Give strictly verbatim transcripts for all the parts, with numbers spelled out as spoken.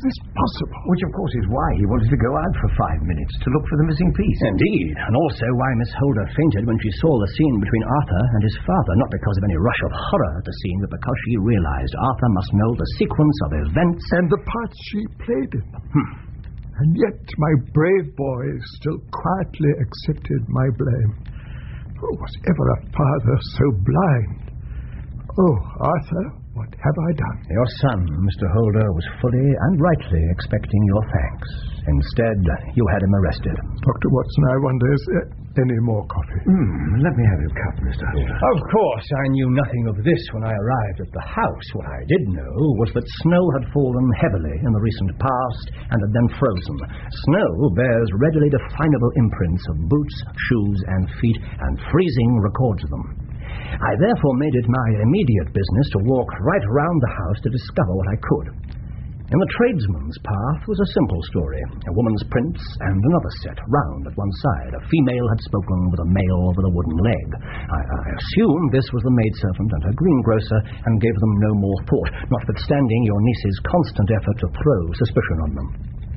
this possible? Which, of course, is why he wanted to go out for five minutes to look for the missing piece. Indeed, and also why Miss Holder fainted when she saw the scene between Arthur and his father, not because of any rush of horror at the scene, but because she realized Arthur must know the sequence of events and the part she played in them. Hmm. And yet my brave boy still quietly accepted my blame. Oh, was ever a father so blind? Oh, Arthur, what have I done? Your son, Mister Holder, was fully and rightly expecting your thanks. Instead, you had him arrested. Doctor Watson, I wonder, is there any more coffee? Hmm, let me have your cup, Mister Holder. Of course, I knew nothing of this when I arrived at the house. What I did know was that snow had fallen heavily in the recent past and had then frozen. Snow bears readily definable imprints of boots, shoes, and feet, and freezing records them. I therefore made it my immediate business to walk right round the house to discover what I could. In the tradesman's path was a simple story. A woman's prints and another set, round at one side. A female had spoken with a male with a wooden leg. I, I assumed this was the maidservant and her greengrocer, and gave them no more thought, notwithstanding your niece's constant effort to throw suspicion on them.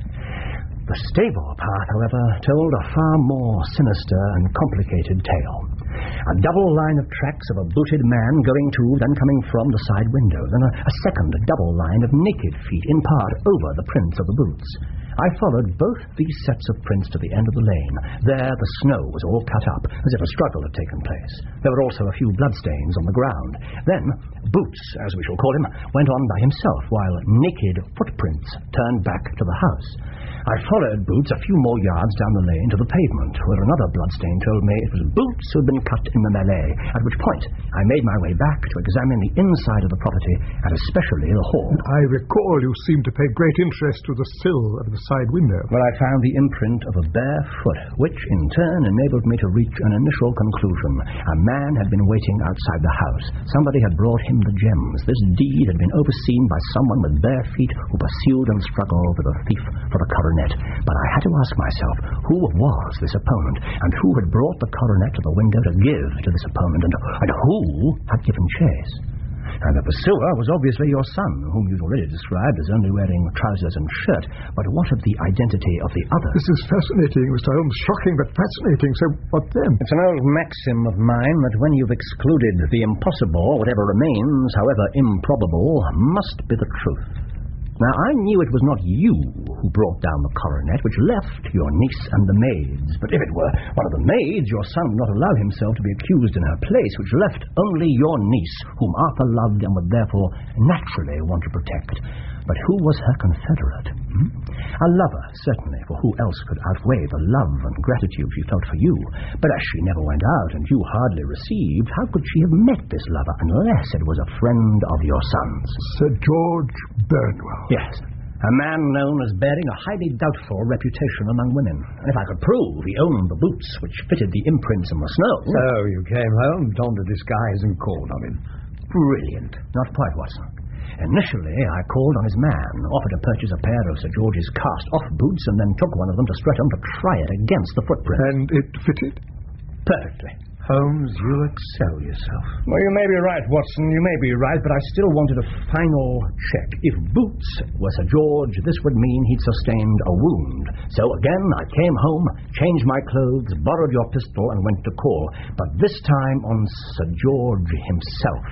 The stable path, however, told a far more sinister and complicated tale. A double line of tracks of a booted man going to, then coming from the side window, then a, a second double line of naked feet, in part over the prints of the boots. I followed both these sets of prints to the end of the lane. There the snow was all cut up, as if a struggle had taken place. There were also a few bloodstains on the ground. Then Boots, as we shall call him, went on by himself, while naked footprints turned back to the house. I followed Boots a few more yards down the lane to the pavement, where another bloodstain told me it was Boots who had been cut in the melee, at which point I made my way back to examine the inside of the property, and especially the hall. I recall you seemed to pay great interest to the sill of the side window. Well, I found the imprint of a bare foot, which in turn enabled me to reach an initial conclusion. A man had been waiting outside the house. Somebody had brought him the gems. This deed had been overseen by someone with bare feet who pursued and struggled with a thief for the coronet. But I had to ask myself, who was this opponent, and who had brought the coronet to the window to give to this opponent, and, and who had given chase? And the pursuer was obviously your son, whom you'd already described as only wearing trousers and shirt. But what of the identity of the other? This is fascinating, Mister Holmes. Shocking, but fascinating. So what then? It's an old maxim of mine that when you've excluded the impossible, whatever remains, however improbable, must be the truth. Now, I knew it was not you who brought down the coronet, which left your niece and the maids. But if it were one of the maids, your son would not allow himself to be accused in her place, which left only your niece, whom Arthur loved and would therefore naturally want to protect. But who was her confederate? Hmm? A lover, certainly, for who else could outweigh the love and gratitude she felt for you? But as she never went out and you hardly received, how could she have met this lover unless it was a friend of your son's? Sir George Burnwell. Yes, a man known as bearing a highly doubtful reputation among women. And if I could prove he owned the boots which fitted the imprints in the snow... So you came home, donned a disguise, and called on him. Brilliant. Not quite, Watson. Initially, I called on his man, offered to purchase a pair of Sir George's cast-off boots, and then took one of them to Streatham to try it against the footprint. And it fitted? Perfectly. Holmes, you excel yourself. Well, you may be right, Watson, you may be right, but I still wanted a final check. If Boots were Sir George, this would mean he'd sustained a wound. So again, I came home, changed my clothes, borrowed your pistol, and went to call. But this time on Sir George himself,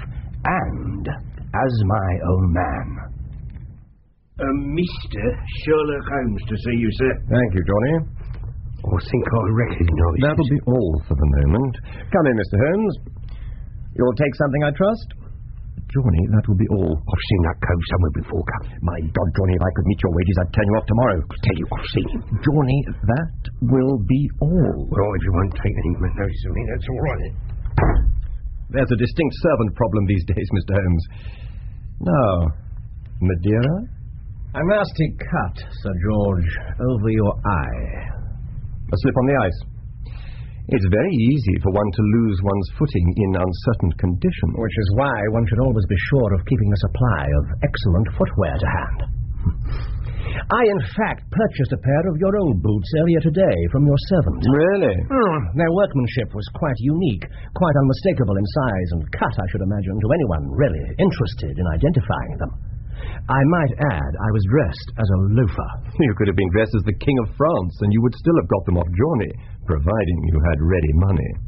and as my own man. Uh, Mister Sherlock Holmes to see you, sir. Thank you, Johnny. I think I recognise you. That'll be all for the moment. Come in, Mister Holmes. You'll take something, I trust? Johnny, that will be all. I've seen that cove somewhere before, Cap. My God, Johnny, if I could meet your wages, I'd turn you off tomorrow. I tell you, I've seen him. Johnny, that will be all. Well, if you won't take any notice of me, that's all right. There's a distinct servant problem these days, Mister Holmes. Now, Madeira? A nasty cut, Sir George, over your eye. A slip on the ice. It's very easy for one to lose one's footing in uncertain conditions. Which is why one should always be sure of keeping a supply of excellent footwear to hand. I, in fact, purchased a pair of your old boots earlier today from your servant. Really? Mm, their workmanship was quite unique, quite unmistakable in size and cut, I should imagine, to anyone really interested in identifying them. I might add I was dressed as a loafer. You could have been dressed as the King of France, and you would still have got them off Johnny, providing you had ready money.